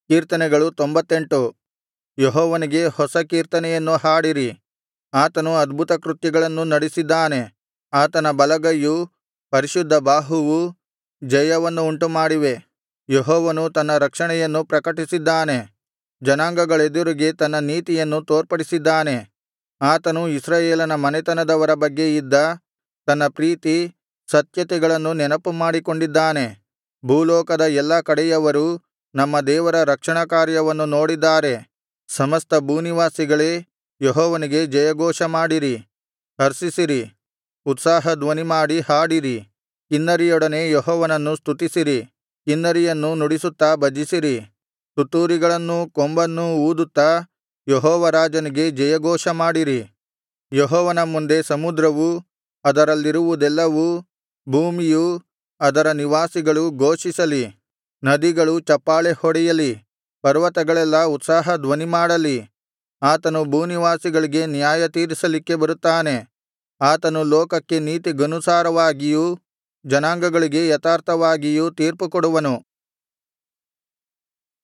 ಕೀರ್ತನೆಗಳು 98. ಯೆಹೋವನಿಗೆ ಹೊಸ ಕೀರ್ತನೆಯನ್ನು ಹಾಡಿರಿ. ಆತನು ಅದ್ಭುತಕೃತ್ಯಗಳನ್ನು ನಡಿಸಿದ್ದಾನೆ. ಆತನ ಬಲಗೈಯೂ ಪರಿಶುದ್ಧ ಬಾಹುವೂ ಜಯವನ್ನು ಉಂಟುಮಾಡಿವೆ. ಯೆಹೋವನು ತನ್ನ ರಕ್ಷಣೆಯನ್ನು ಪ್ರಕಟಿಸಿದ್ದಾನೆ. ಜನಾಂಗಗಳೆದುರಿಗೆ ತನ್ನ ನೀತಿಯನ್ನು ತೋರ್ಪಡಿಸಿದ್ದಾನೆ. ಆತನು ಇಸ್ರಾಯೇಲನ ಮನೆತನದವರ ಬಗ್ಗೆ ಇದ್ದ ತನ್ನ ಪ್ರೀತಿ ಸತ್ಯತೆಗಳನ್ನು ನೆನಪುಮಾಡಿಕೊಂಡಿದ್ದಾನೆ. ಭೂಲೋಕದ ಎಲ್ಲಾ ಕಡೆಯವರೂ ನಮ್ಮ ದೇವರ ರಕ್ಷಣಾಕಾರ್ಯವನ್ನು ನೋಡಿದ್ದಾರೆ. ಸಮಸ್ತ ಭೂನಿವಾಸಿಗಳೇ, ಯೆಹೋವನಿಗೆ ಜಯಘೋಷಮಾಡಿರಿ, ಹರ್ಷಿಸಿರಿ, ಉತ್ಸಾಹ ಧ್ವನಿಮಾಡಿ ಹಾಡಿರಿ. ಕಿನ್ನರಿಯೊಡನೆ ಯೆಹೋವನನ್ನು ಸ್ತುತಿಸಿರಿ. ಕಿನ್ನರಿಯನ್ನು ನುಡಿಸುತ್ತಾ ಭಜಿಸಿರಿ. ತುತ್ತೂರಿಗಳನ್ನೂ ಕೊಂಬನ್ನೂ ಊದುತ್ತಾ ಯೆಹೋವರಾಜನಿಗೆ ಜಯಘೋಷಮಾಡಿರಿ. ಯೆಹೋವನ ಮುಂದೆ ಸಮುದ್ರವೂ ಅದರಲ್ಲಿರುವುದೆಲ್ಲವೂ, ಭೂಮಿಯೂ ಅದರ ನಿವಾಸಿಗಳೂ ಘೋಷಿಸಲಿ. ನದಿಗಳು ಚಪ್ಪಾಳೆ ಹೊಡೆಯಲಿ, ಪರ್ವತಗಳೆಲ್ಲಾ ಉತ್ಸಾಹ ಧ್ವನಿಮಾಡಲಿ. ಆತನು ಭೂನಿವಾಸಿಗಳಿಗೆ ನ್ಯಾಯತೀರಿಸಲಿಕ್ಕೆ ಬರುತ್ತಾನೆ. ಆತನು ಲೋಕಕ್ಕೆ ನೀತಿಗನುಸಾರವಾಗಿಯೂ ಜನಾಂಗಗಳಿಗೆ ಯಥಾರ್ಥವಾಗಿಯೂ ತೀರ್ಪುಕೊಡುವನು.